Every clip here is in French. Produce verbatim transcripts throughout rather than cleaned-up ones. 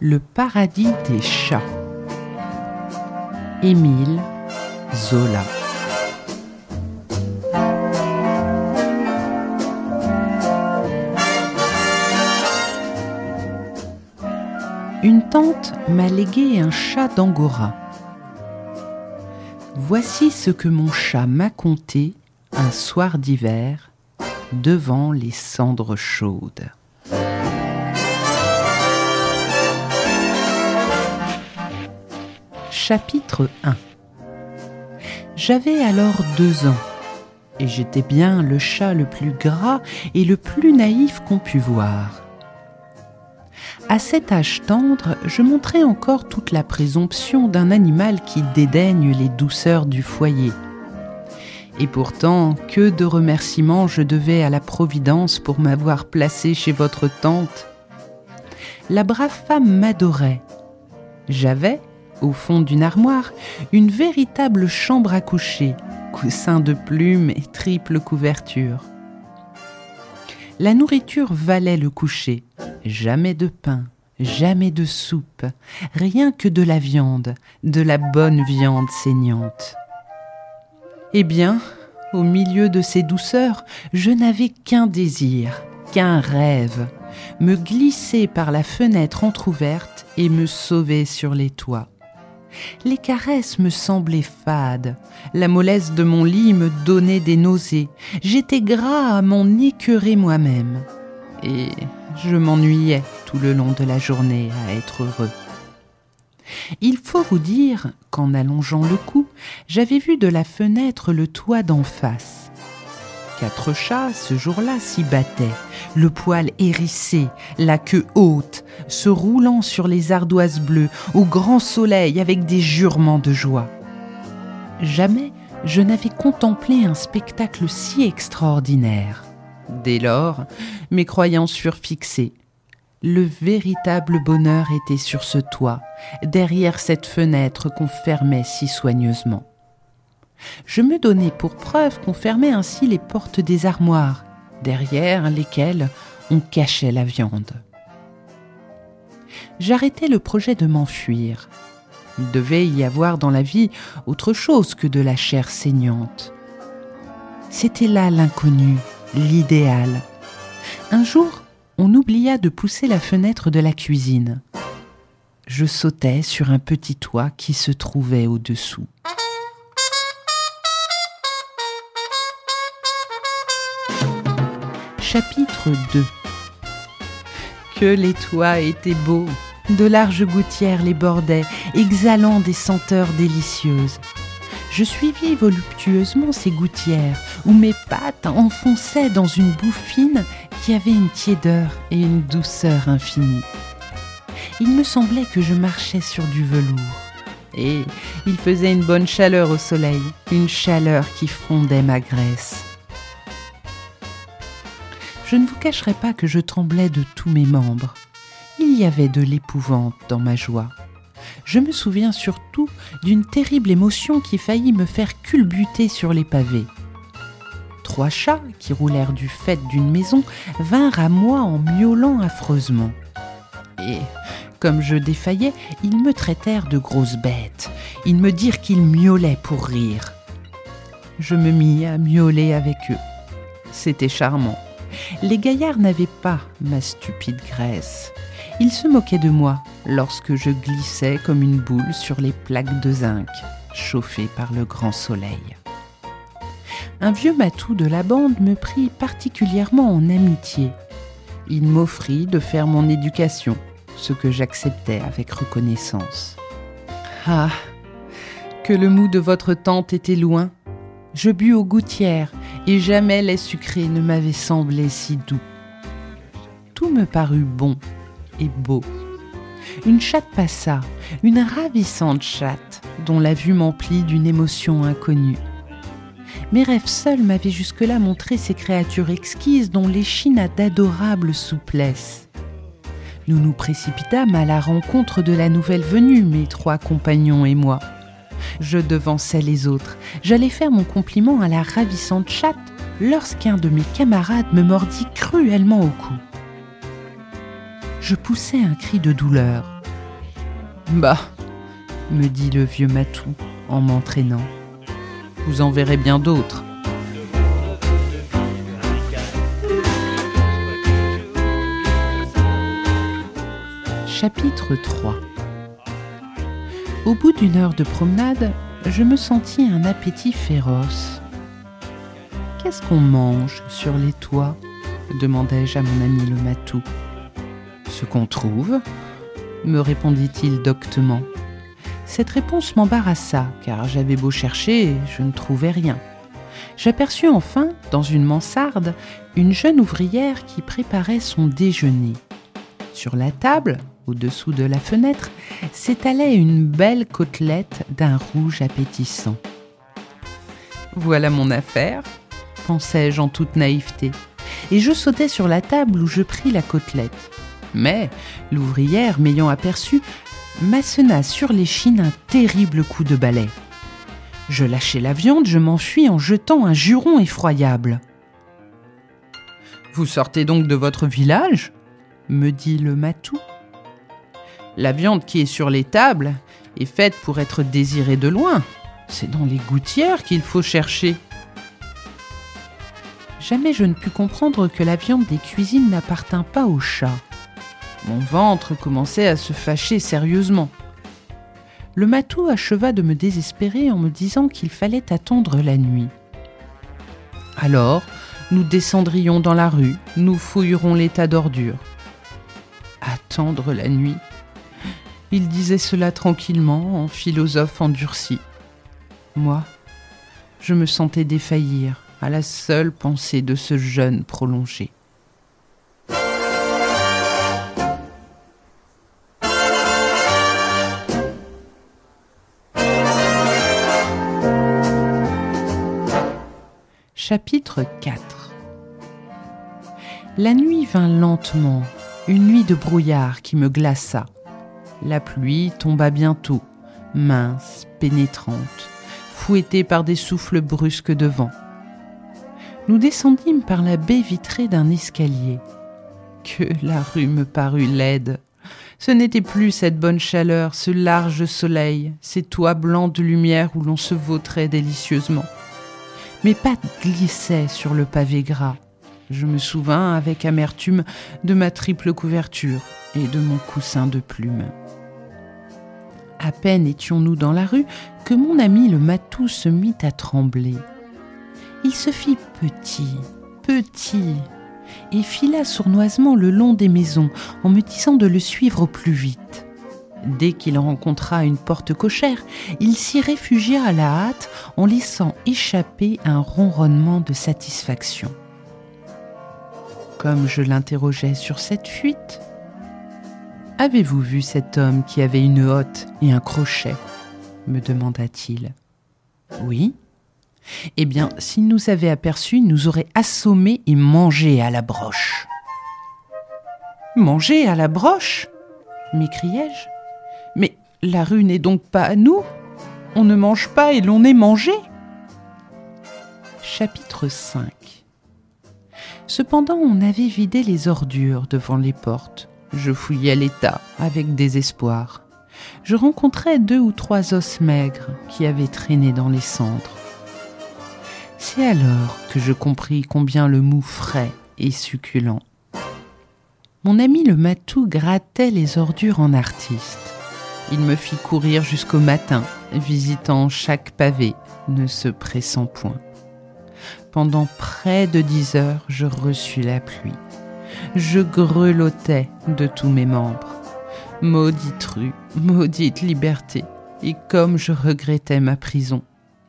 Le paradis des chats. Émile Zola. Une tante m'a légué un chat d'Angora. Voici ce que mon chat m'a conté un soir d'hiver devant les cendres chaudes. Chapitre un. J'avais alors deux ans, et j'étais bien le chat le plus gras et le plus naïf qu'on pût voir. À cet âge tendre, je montrais encore toute la présomption d'un animal qui dédaigne les douceurs du foyer. Et pourtant, que de remerciements je devais à la Providence pour m'avoir placé chez votre tante. La brave femme m'adorait. J'avais, au fond d'une armoire, une véritable chambre à coucher, coussin de plumes et triple couverture. La nourriture valait le coucher, jamais de pain, jamais de soupe, rien que de la viande, de la bonne viande saignante. Eh bien, au milieu de ces douceurs, je n'avais qu'un désir, qu'un rêve, me glisser par la fenêtre entr'ouverte et me sauver sur les toits. Les caresses me semblaient fades, la mollesse de mon lit me donnait des nausées, j'étais gras à m'en écœurer moi-même. Et je m'ennuyais tout le long de la journée à être heureux. Il faut vous dire qu'en allongeant le cou, j'avais vu de la fenêtre le toit d'en face. Quatre chats, ce jour-là, s'y battaient, le poil hérissé, la queue haute, se roulant sur les ardoises bleues, au grand soleil avec des jurements de joie. Jamais je n'avais contemplé un spectacle si extraordinaire. Dès lors, mes croyances furent fixées. Le véritable bonheur était sur ce toit, derrière cette fenêtre qu'on fermait si soigneusement. Je me donnais pour preuve qu'on fermait ainsi les portes des armoires, derrière lesquelles on cachait la viande. J'arrêtai le projet de m'enfuir. Il devait y avoir dans la vie autre chose que de la chair saignante. C'était là l'inconnu, l'idéal. Un jour, on oublia de pousser la fenêtre de la cuisine. Je sautai sur un petit toit qui se trouvait au-dessous. Chapitre deux. Que les toits étaient beaux, de larges gouttières les bordaient, exhalant des senteurs délicieuses. Je suivis voluptueusement ces gouttières, où mes pattes enfonçaient dans une boue fine qui avait une tiédeur et une douceur infinie. Il me semblait que je marchais sur du velours, et il faisait une bonne chaleur au soleil, une chaleur qui fondait ma graisse. Je ne vous cacherai pas que je tremblais de tous mes membres. Il y avait de l'épouvante dans ma joie. Je me souviens surtout d'une terrible émotion qui faillit me faire culbuter sur les pavés. Trois chats, qui roulèrent du faîte d'une maison, vinrent à moi en miaulant affreusement. Et, comme je défaillais, ils me traitèrent de grosse bête. Ils me dirent qu'ils miaulaient pour rire. Je me mis à miauler avec eux. C'était charmant. Les gaillards n'avaient pas ma stupide graisse. Ils se moquaient de moi lorsque je glissais comme une boule sur les plaques de zinc, chauffées par le grand soleil. Un vieux matou de la bande me prit particulièrement en amitié. Il m'offrit de faire mon éducation, ce que j'acceptais avec reconnaissance. Ah, que le mou de votre tante était loin! Je bus aux gouttières, et jamais lait sucré ne m'avait semblé si doux. Tout me parut bon et beau. Une chatte passa, une ravissante chatte, dont la vue m'emplit d'une émotion inconnue. Mes rêves seuls m'avaient jusque-là montré ces créatures exquises dont l'échine a d'adorable souplesse. Nous nous précipitâmes à la rencontre de la nouvelle venue, mes trois compagnons et moi. Je devançais les autres. J'allais faire mon compliment à la ravissante chatte lorsqu'un de mes camarades me mordit cruellement au cou. Je poussai un cri de douleur. Bah, me dit le vieux matou en m'entraînant. Vous en verrez bien d'autres. Chapitre trois. Au bout d'une heure de promenade, je me sentis un appétit féroce. « Qu'est-ce qu'on mange sur les toits ?» demandai-je à mon ami le matou. « Ce qu'on trouve » me répondit-il doctement. Cette réponse m'embarrassa, car j'avais beau chercher, je ne trouvais rien. J'aperçus enfin, dans une mansarde, une jeune ouvrière qui préparait son déjeuner. Sur la table, au-dessous de la fenêtre, s'étalait une belle côtelette d'un rouge appétissant. « Voilà mon affaire !» pensai-je en toute naïveté, et je sautai sur la table où je pris la côtelette. Mais l'ouvrière, m'ayant aperçu, m'assena sur l'échine un terrible coup de balai. Je lâchai la viande, je m'enfuis en jetant un juron effroyable. « Vous sortez donc de votre village ?» me dit le matou. « La viande qui est sur les tables est faite pour être désirée de loin. C'est dans les gouttières qu'il faut chercher. » Jamais je ne pus comprendre que la viande des cuisines n'appartint pas aux chats. Mon ventre commençait à se fâcher sérieusement. Le matou acheva de me désespérer en me disant qu'il fallait attendre la nuit. Alors, nous descendrions dans la rue, nous fouillerons les tas d'ordures. Attendre la nuit. Il disait cela tranquillement, en philosophe endurci. Moi, je me sentais défaillir à la seule pensée de ce jeûne prolongé. Chapitre quatre. La nuit vint lentement, une nuit de brouillard qui me glaça. La pluie tomba bientôt, mince, pénétrante, fouettée par des souffles brusques de vent. Nous descendîmes par la baie vitrée d'un escalier. Que la rue me parut laide. Ce n'était plus cette bonne chaleur, ce large soleil, ces toits blancs de lumière où l'on se vautrait délicieusement. Mes pattes glissaient sur le pavé gras. Je me souvins avec amertume de ma triple couverture et de mon coussin de plumes. À peine étions-nous dans la rue que mon ami le matou se mit à trembler. Il se fit petit, petit, et fila sournoisement le long des maisons en me disant de le suivre au plus vite. Dès qu'il rencontra une porte cochère, il s'y réfugia à la hâte en laissant échapper un ronronnement de satisfaction. Comme je l'interrogeais sur cette fuite, « Avez-vous vu cet homme qui avait une hotte et un crochet ?» me demanda-t-il. « Oui. » Eh bien, s'il nous avait aperçus, il nous aurait assommés et mangés à la broche. « Manger à la broche ?» m'écriai-je. « Mais la rue n'est donc pas à nous? On ne mange pas et l'on est mangé ?» Chapitre cinq. Cependant, on avait vidé les ordures devant les portes. Je fouillais les tas avec désespoir. Je rencontrai deux ou trois os maigres qui avaient traîné dans les cendres. C'est alors que je compris combien le mou frais et succulent. Mon ami le matou grattait les ordures en artiste. Il me fit courir jusqu'au matin, visitant chaque pavé, ne se pressant point. Pendant près de dix heures, je reçus la pluie. Je grelottais de tous mes membres. Maudite rue, maudite liberté, et comme je regrettais ma prison.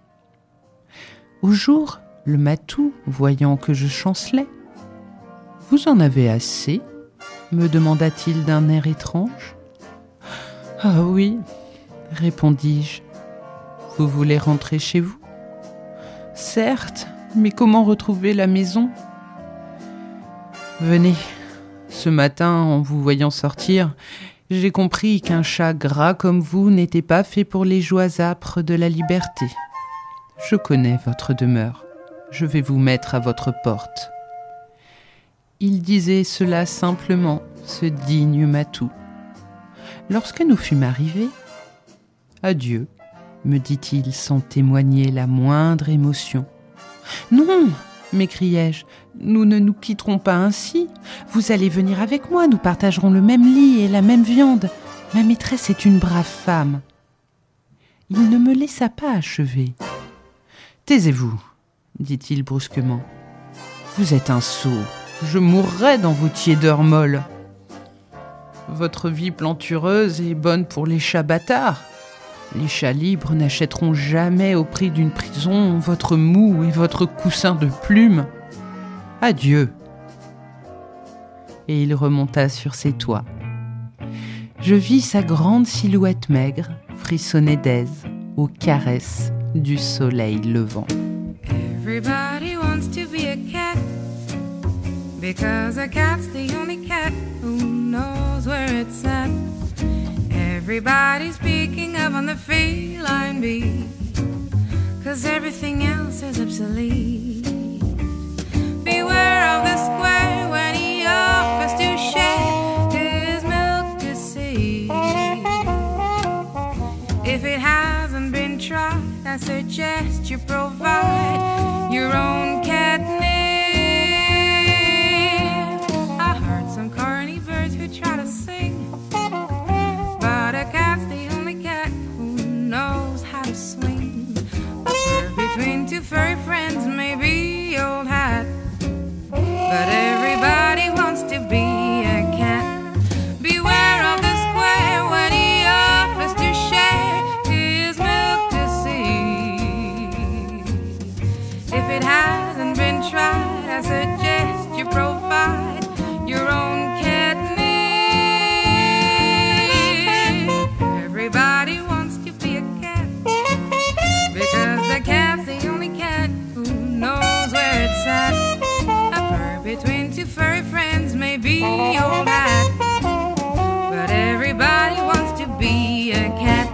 Au jour, le matou, voyant que je chancelais, « Vous en avez assez ?» me demanda-t-il d'un air étrange. « Ah oui, » répondis-je. « Vous voulez rentrer chez vous ?»« Certes, mais comment retrouver la maison ?»« Venez, ce matin, en vous voyant sortir, j'ai compris qu'un chat gras comme vous n'était pas fait pour les joies âpres de la liberté. Je connais votre demeure. Je vais vous mettre à votre porte. » Il disait cela simplement, ce digne matou. Lorsque nous fûmes arrivés, « Adieu », me dit-il sans témoigner la moindre émotion. « Non !» m'écriai-je, « nous ne nous quitterons pas ainsi. Vous allez venir avec moi, nous partagerons le même lit et la même viande. Ma maîtresse est une brave femme. » Il ne me laissa pas achever. « Taisez-vous, » dit-il brusquement. « Vous êtes un sot, je mourrais dans vos tiédeurs molles. Votre vie plantureuse est bonne pour les chats bâtards. Les chats libres n'achèteront jamais au prix d'une prison votre moue et votre coussin de plumes. Adieu. » Et il remonta sur ses toits. Je vis sa grande silhouette maigre frissonner d'aise aux caresses du soleil levant. Everybody wants to be a cat, because a cat's the only cat who knows where it's at. Everybody's speaking up on the feline bee, cause everything else is obsolete. Beware of the square when he offers to share his milk to see. If it hasn't been tried, I suggest you provide your own catnip. I heard some corny birds who try to sing, but a cat's the only cat who knows how to swing. A fur between two furry friends may be old hat, but everybody wants to be a cat. Beware of the square when he offers to share his milk to see. If it hasn't been tried, I suggest you provide your own catnip. Everybody wants to be a cat, because the cat's the only cat who knows where it's at. A bird between two furry friends may be old hat, but everybody wants to be a cat.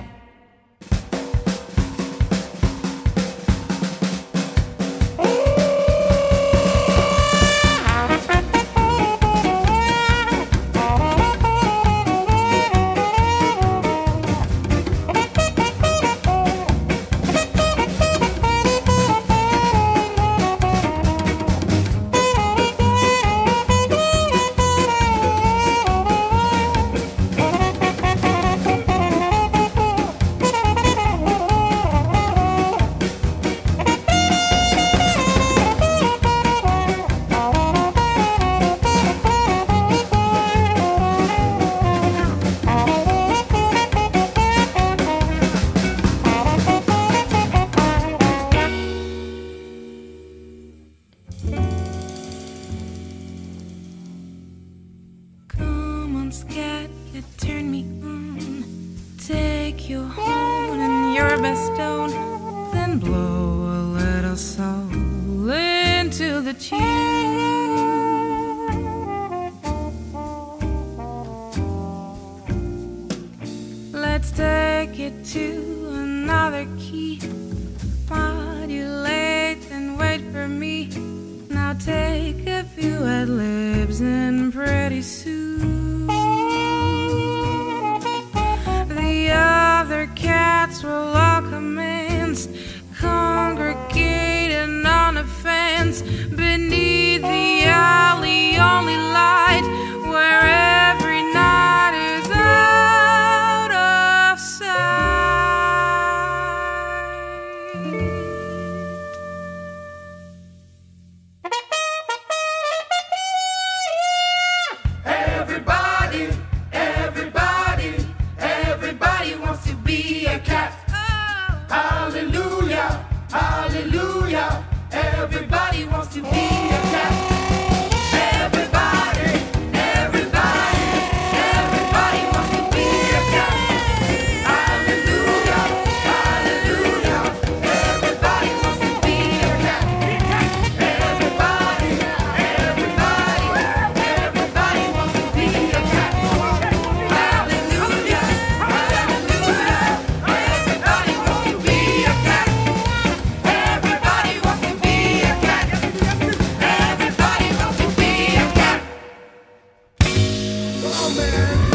Scat, you turn me on. Take your horn and your best stone, then blow a little soul into the tune. Let's take it to another key. Modulate and wait for me. Now take a few ad libs and pretty soon the other cats will all commence congregating on a fence beneath the alley only light, where every night is out of sight. Everybody, everybody, everybody wants to be a cat. Hallelujah, hallelujah. Everybody wants to be a cat. Everybody, everybody, everybody wants to be a cat. Hallelujah, hallelujah. Everybody wants to be a cat. Everybody, everybody, everybody wants to be a cat. Hallelujah, hallelujah. Everybody wants to be a cat. Everybody wants to be a cat. Everybody wants to be a cat. Oh man.